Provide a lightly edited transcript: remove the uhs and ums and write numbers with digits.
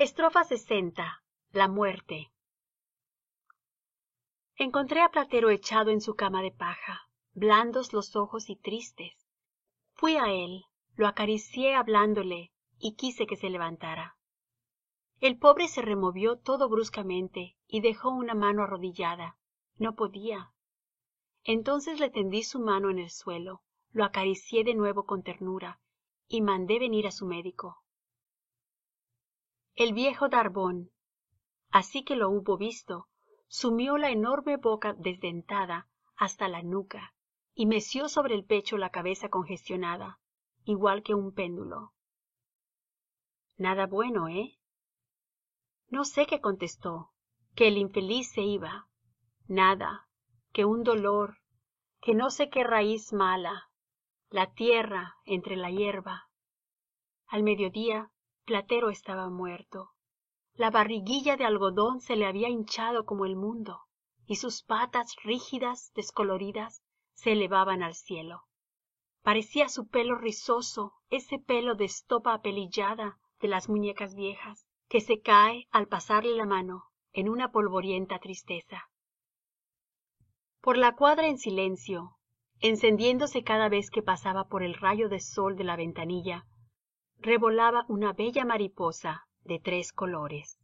Estrofa 60. La muerte. Encontré a Platero echado en su cama de paja, blandos los ojos y tristes. Fui a él, lo acaricié hablándole, y quise que se levantara. El pobre se removió todo bruscamente, y dejó una mano arrodillada. No podía. Entonces le tendí su mano en el suelo, lo acaricié de nuevo con ternura, y mandé venir a su médico. El viejo Darbón, así que lo hubo visto, sumió la enorme boca desdentada hasta la nuca y meció sobre el pecho la cabeza congestionada, igual que un péndulo. Nada bueno, ¿eh? No sé qué contestó, que el infeliz se iba. Nada, que un dolor, que no sé qué raíz mala, la tierra entre la hierba. Al mediodía, Platero estaba muerto. La barriguilla de algodón se le había hinchado como el mundo, y sus patas rígidas, descoloridas, se elevaban al cielo. Parecía su pelo rizoso, ese pelo de estopa apelillada de las muñecas viejas, que se cae al pasarle la mano en una polvorienta tristeza. Por la cuadra en silencio, encendiéndose cada vez que pasaba por el rayo de sol de la ventanilla, revolaba una bella mariposa de 3 colores.